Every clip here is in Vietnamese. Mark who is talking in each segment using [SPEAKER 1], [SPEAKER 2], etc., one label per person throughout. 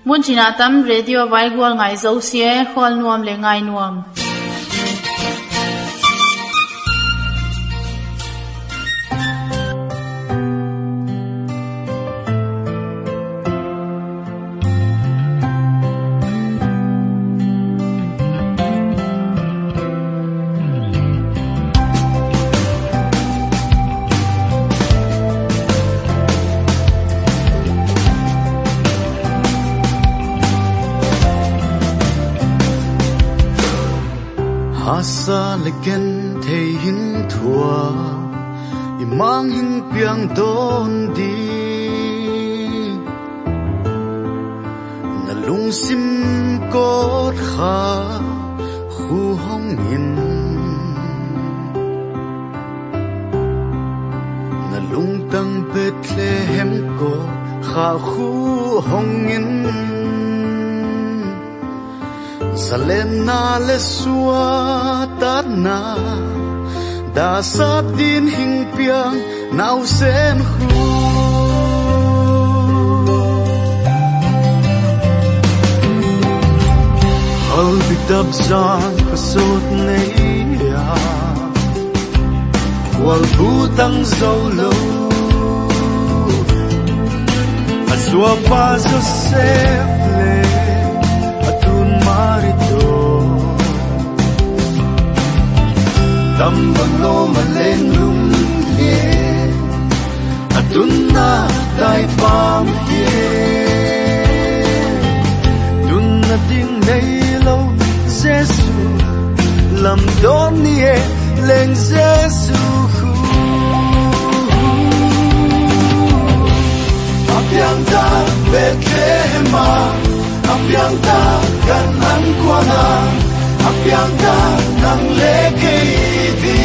[SPEAKER 1] mun china tam radio vai gwal ngai zo sie khol nuam le ngai nuam
[SPEAKER 2] sa leken thei hin thua imang hin piang don di na lung sim kot kha khu hong in na lung tang Bethlehem ko kha khu hong in Salena le suatana da sap din hing piang nau sen hu Hol bidab zan pasot nei ya wal butang zolo aswa pa so seple marito tambano malen lum ye adunna dai pam ye dunna ding nei lo jesu lam don ye leng jesu apiang da Bethlehem apiang ta kan an kuana apiang ta nang leke di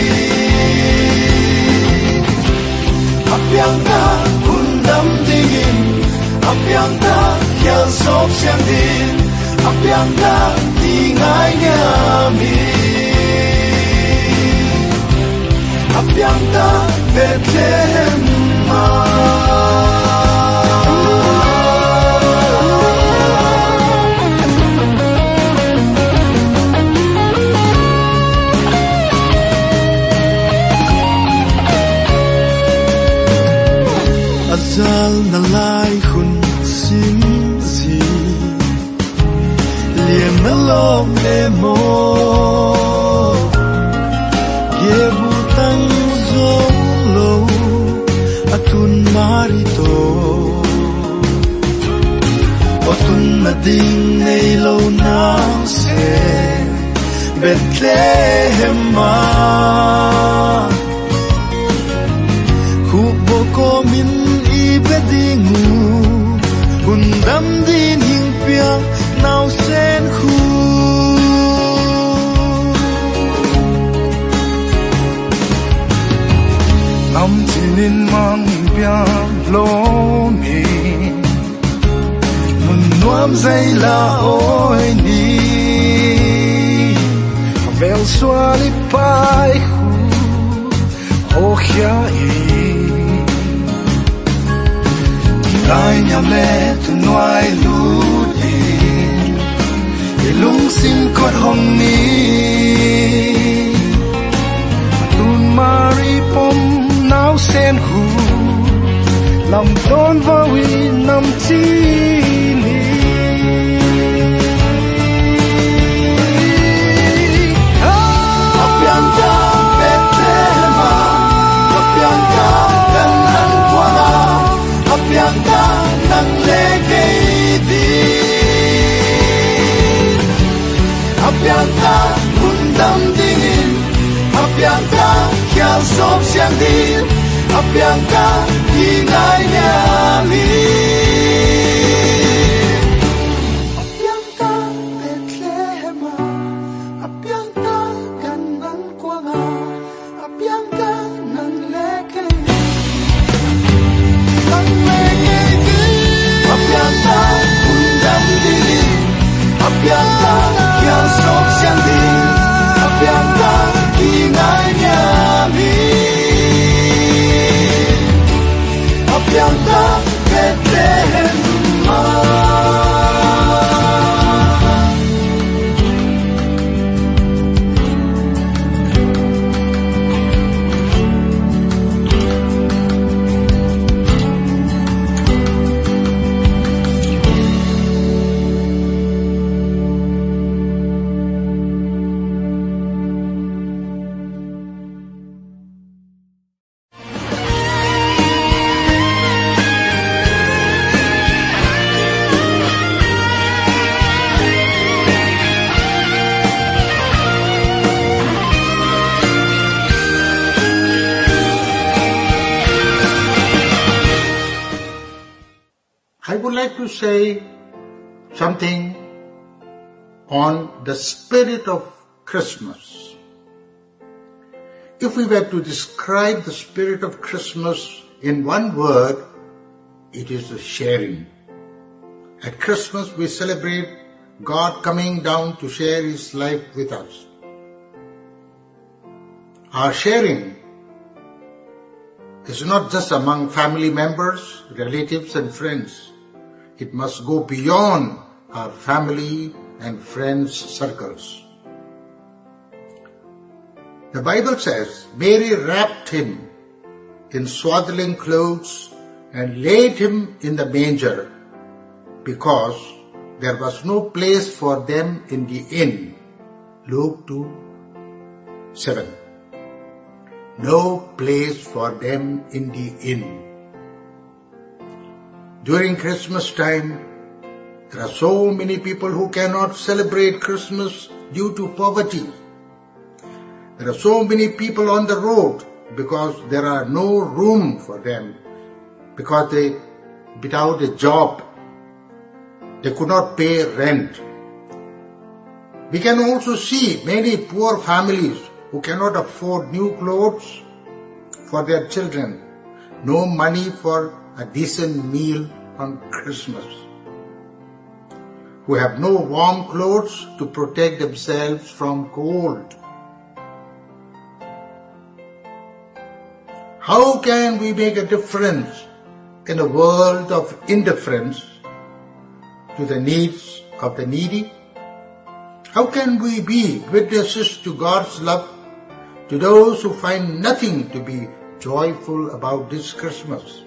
[SPEAKER 2] apiang ta undam dingin apiang ta khel sop siang din apiang ta tingai nyami apiang ta Bethlehem Azal na lai hun sim si Liem melom le mo Ye butang zolo Atun marito Atun mading nei lo na se Bethlehem ma Kubo ko min bedingu undam din hing piang nau sen khu nam chinin mang piang lo mi mun nuam zai la oi ni vel swali pai khu ho khia Lai nyam le tu nuai lu di Ilung sim kot hong ni Tun mari pom nau sen hu Lam don vawi nam chi ni Apiang ta Bethlehem Apiang ta kan an kuana Apiang ta nang leke di Apiang ta undam dingin Apiang ta khel sop siang din Apiang ta ingai nyami Apiang ta Bethlehem Apiang ta kan an kuanga Apiang ta nang leke Apiang ta undam dingin Apiang ta khel sop siang din Apiang ta ingai nyami Apiang ta Bethlehem
[SPEAKER 3] like to say something on the spirit of Christmas. If we were to describe the spirit of Christmas in one word, it is the sharing. At Christmas we celebrate God coming down to share His life with us. Our sharing is not just among family members, relatives and friends. It must go beyond our family and friends' circles. The Bible says, Mary wrapped Him in swaddling clothes and laid Him in the manger because there was no place for them in the inn. Luke 2:7. No place for them in the inn. During Christmas time, there are so many people who cannot celebrate Christmas due to poverty. There are so many people on the road because there are no room for them, because without a job, they could not pay rent. We can also see many poor families who cannot afford new clothes for their children, no money for a decent meal on Christmas, who have no warm clothes to protect themselves from cold. How can we make a difference in a world of indifference to the needs of the needy? How can we be witnesses to God's love to those who find nothing to be joyful about this Christmas?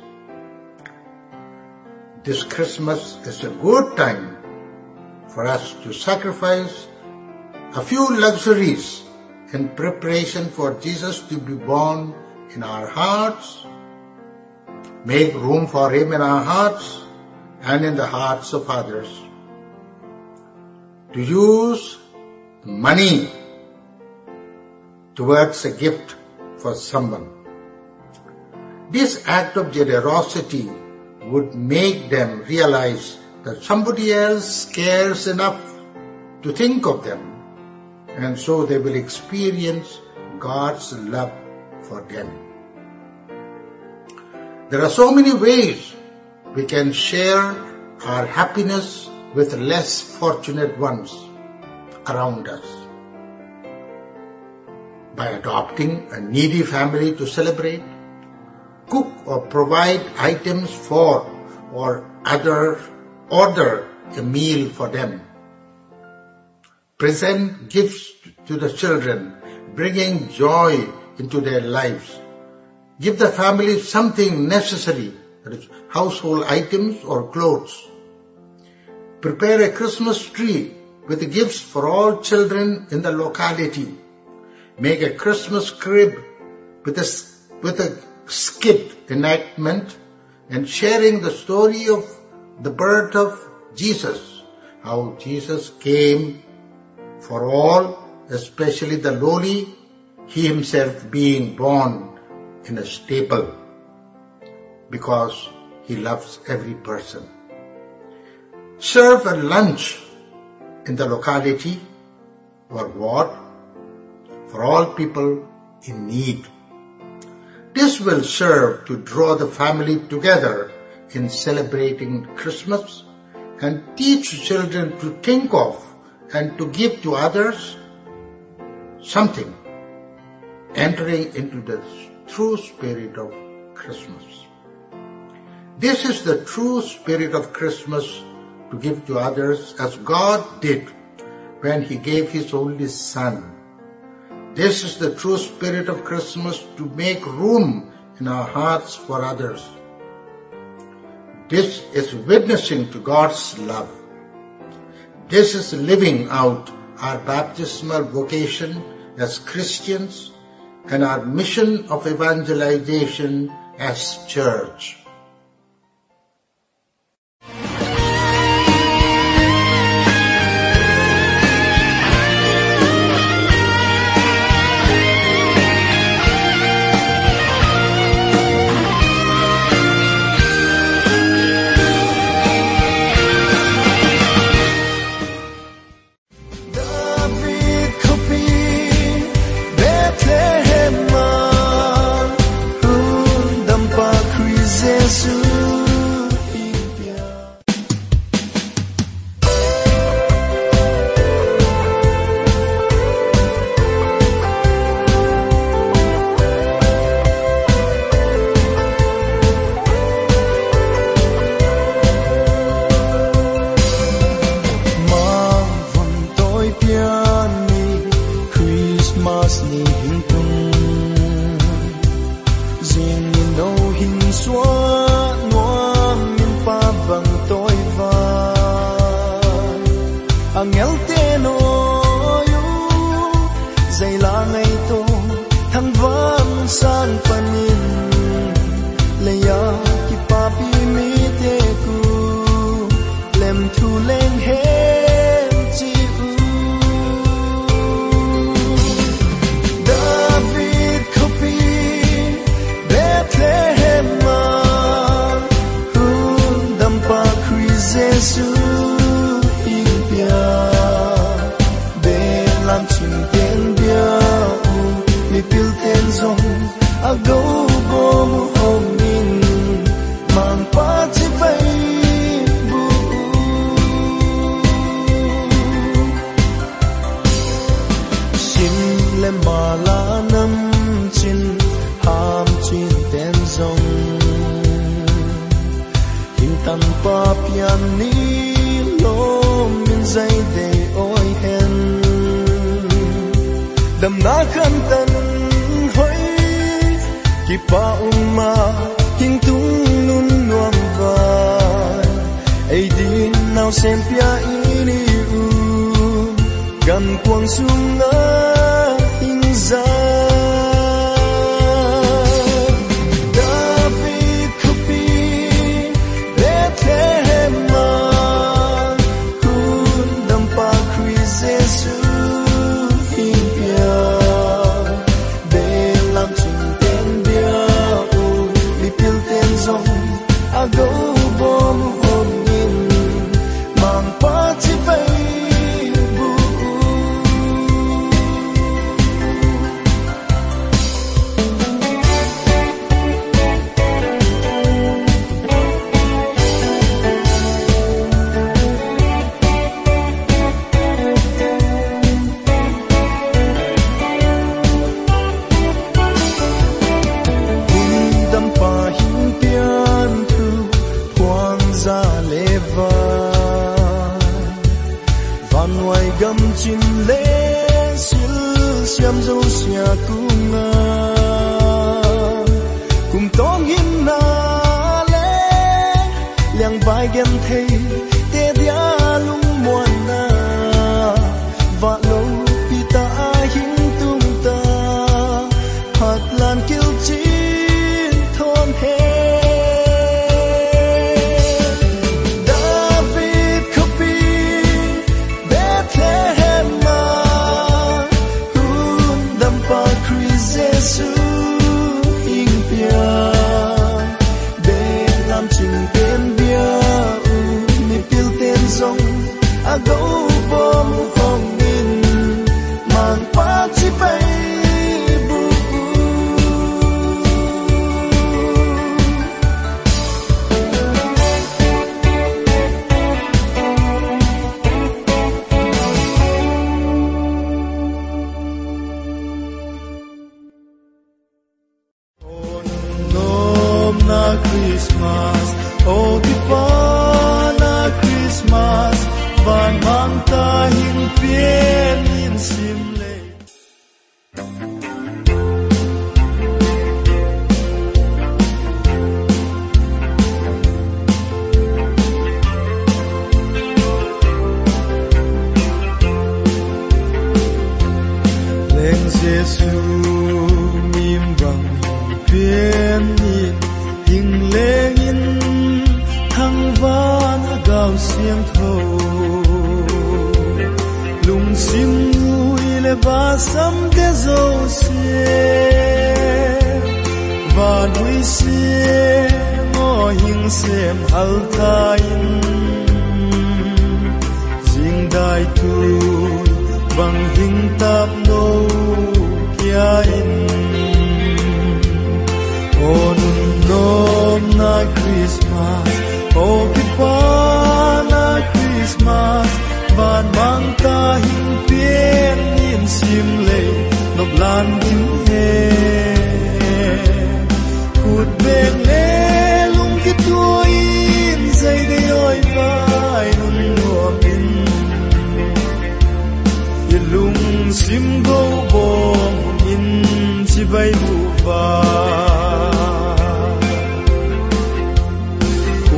[SPEAKER 3] This Christmas is a good time for us to sacrifice a few luxuries in preparation for Jesus to be born in our hearts, make room for Him in our hearts and in the hearts of others. To use money towards a gift for someone. This act of generosity would make them realize that somebody else cares enough to think of them, and so they will experience God's love for them. There are so many ways we can share our happiness with less fortunate ones around us. By adopting a needy family to celebrate, cook or provide items for or order a meal for them. Present gifts to the children, bringing joy into their lives. Give the family something necessary, that is, household items or clothes. Prepare a Christmas tree with gifts for all children in the locality. Make a Christmas crib with a skit enactment and sharing the story of the birth of Jesus, how Jesus came for all, especially the lowly, He Himself being born in a stable because He loves every person. Serve a lunch in the locality or ward for all people in need. This will serve to draw the family together in celebrating Christmas and teach children to think of and to give to others something, entering into the true spirit of Christmas. This is the true spirit of Christmas, to give to others as God did when He gave His only Son. This is the true spirit of Christmas, to make room in our hearts for others. This is witnessing to God's love. This is living out our baptismal vocation as Christians and our mission of evangelization as church.
[SPEAKER 2] angel te no yu zai la ngai to thang van sang panin leya ki papi mi te ku lem thu leng hem chi u David kopi Bethlehem ma hun dam pa Christ Jesus a go bom hom in mang pa chi bai bu sim le mala nam chin ham chin ten zong in tan pa pian ni lo min zai de oi hen dam na kan tan ki pa umma hing tung nun nuam vai ai din nau sem pia ini u gan quang sung na hing za David kopi Bethlehem ma kun dam pa Christ Jesus hing pia a go bom hom in mang pa chi bai bu gam chin le sil siam zo sia kunga kum tong hin na le liang bai gem thei te dia lung muan na va lo pita hin tum ta hat lan kil chin thon he a go bom hom in mang pa chi bai bu on nom na Christmas oh di pa na Christmas van mang ta hin pien in sim le leng Jesu mim bang pien in hing leng in thang van gao xiang tho sim ngui le ba sam ke zo se va nui se mo hing sem hal ta in jing dai tu bang hing tap no kya in on nom na Christmas oh ki pa na Christmas van mang ta hin pien in sim le no blan in he kut ben le lung ki tu in zai de oi vai nun nuam in ye lung sim go bom in chi bai bu va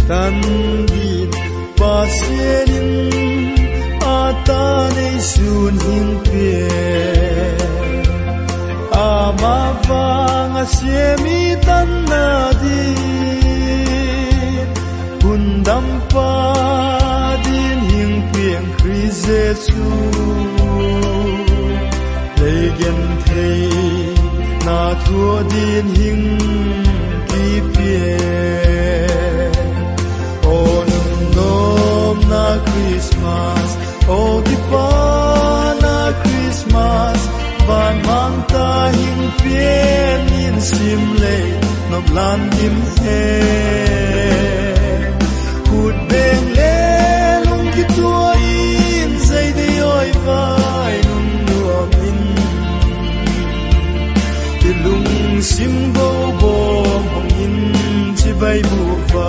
[SPEAKER 2] tan din pasienin atane sun hing pe ama vang asiemi tan na di kundam pa din hing piang Jesu legen thei na thua din hing ki pie on nom na Christmas o ki pa na Christmas ban mang ta hing pien in sim le nom lan dim he kut beng le lung ki tua in zai de oi vai nun nuam in ti lung sim go bo hong in chi bai bu va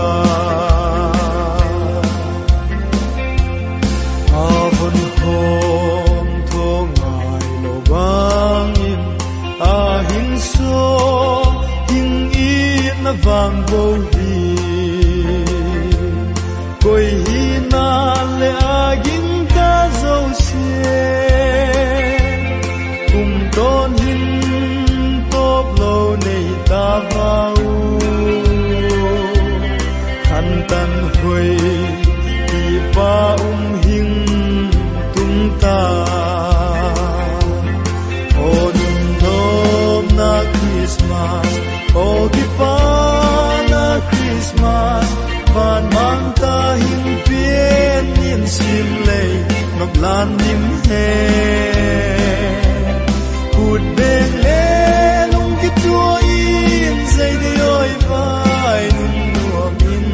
[SPEAKER 2] avon hom tho ngai lo bang in a hin so hing in na vang bo hi koi hi na le agin ta zo se kum ton hin top lo nei ta vau khan tan hoi ti pa hing tung ta on nom na Christmas o ki pa na Christmas ban mang ta hing pien in sim le nok lan nim he kut beng le lung ki tua in zai de oi vai nun nuam in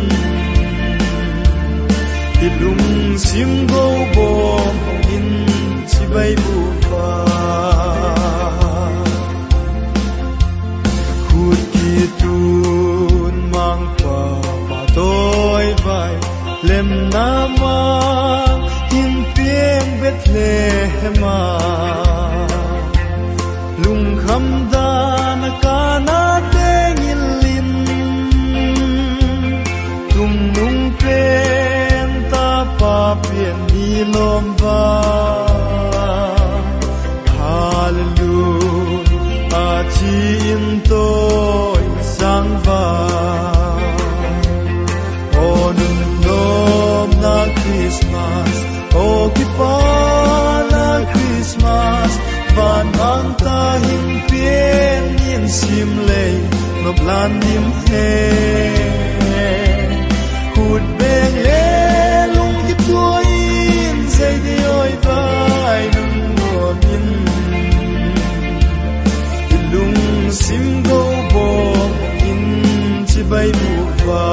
[SPEAKER 2] ti lung sim go bom in chi bai bu va kut ki tun mang pa tôi vai lem nama in pieng Bethlehem lung kham dan kana tengin lin tum nung pen ta pa pien ni lom va hallelujah a chi in tôi sang va Christmas, oh ki pa na Christmas, van mang ta hing pien in sim le, nop lan nim he, kut beng le lung ki tua in zai de oi vai nung nuam in, lung sim go bom in chi bai bu va.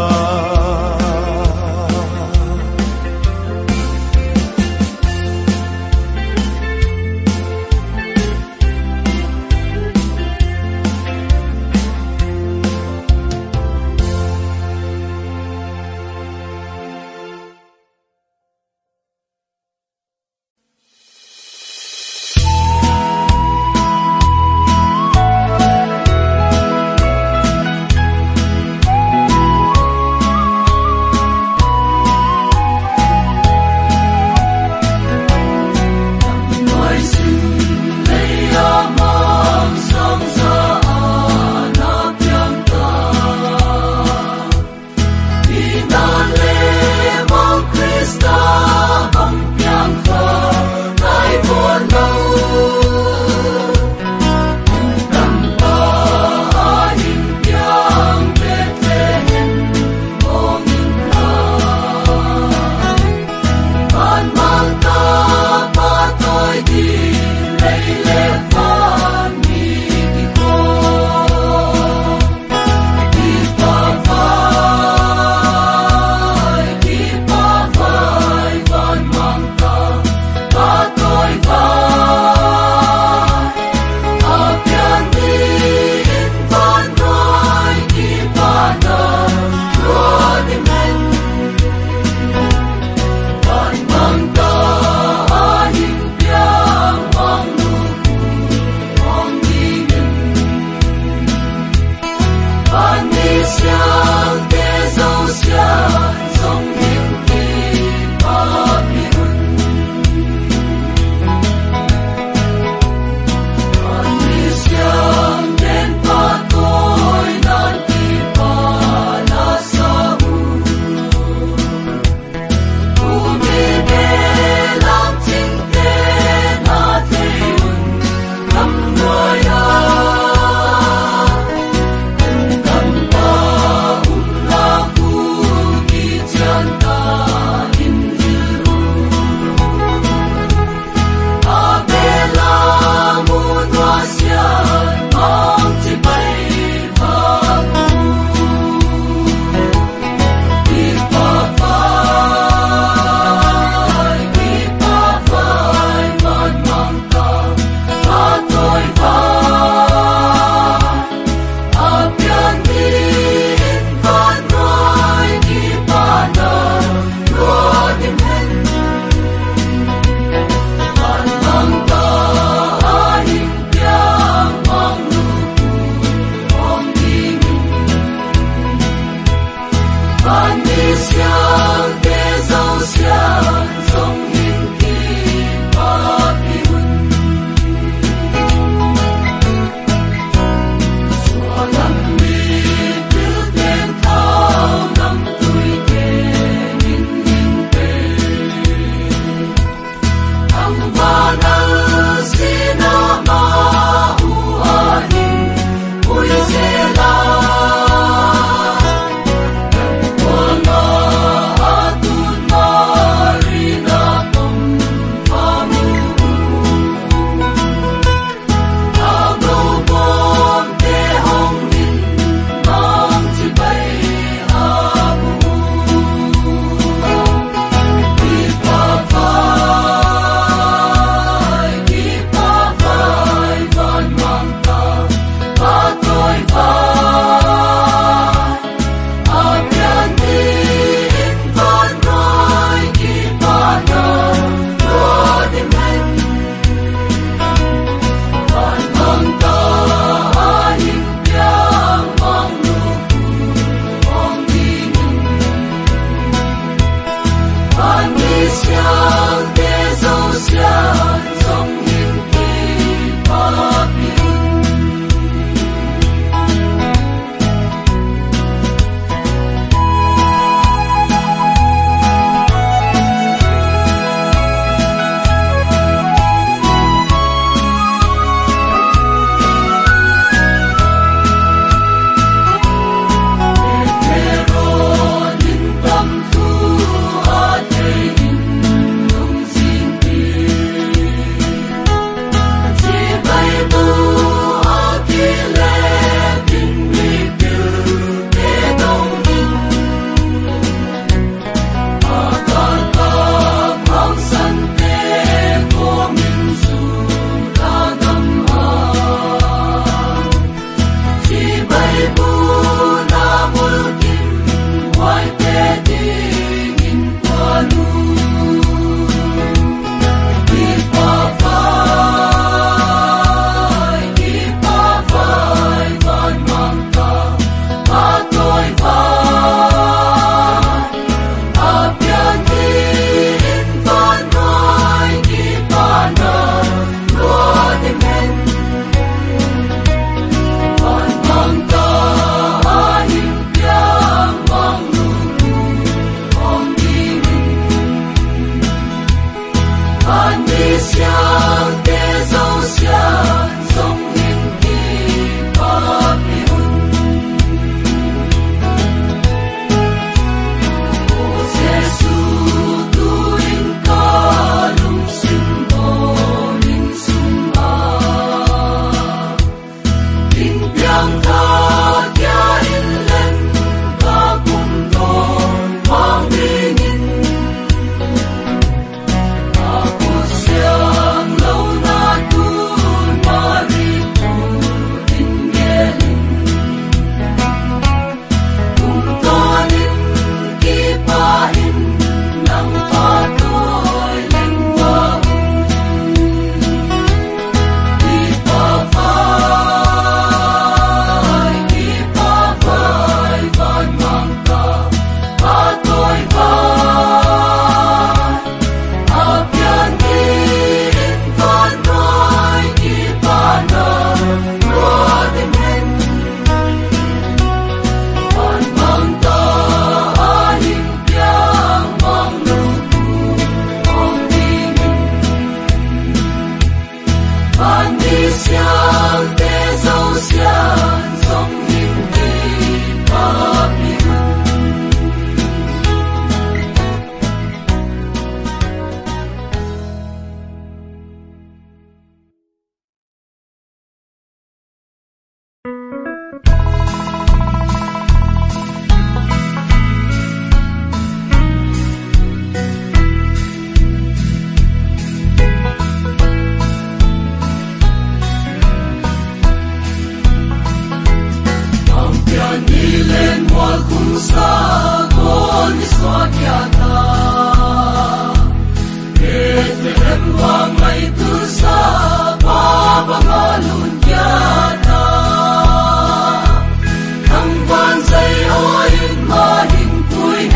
[SPEAKER 4] Hãy subscribe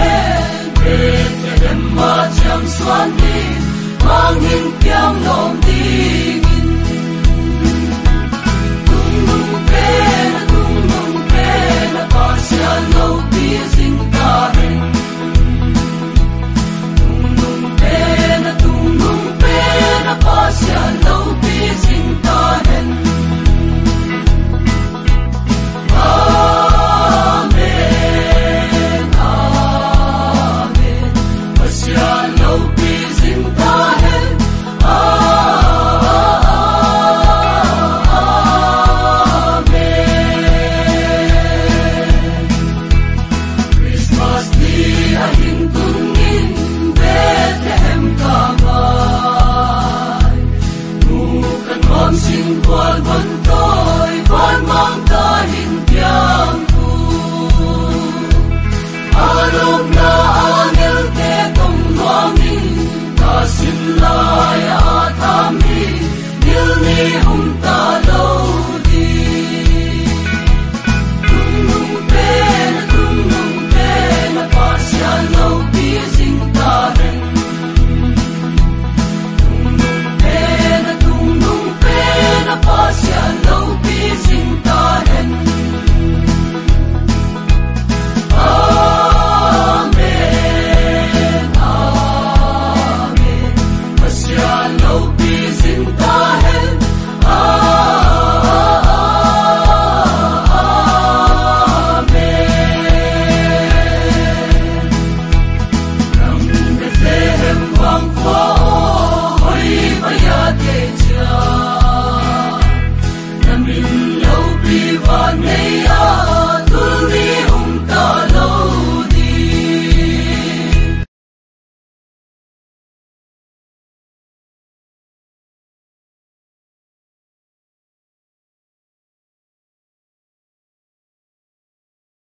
[SPEAKER 4] xuân đi mang hình tiếng lòng đi tung nung pe na pa sia lâu bi sinh ta hen tung nung pe na pa sia lâu bi sinh ta hen xin quan vẫn tôi quan mang ta hình tiếng tu alom na anel te tong loangin ta xin lai atami nil ni ta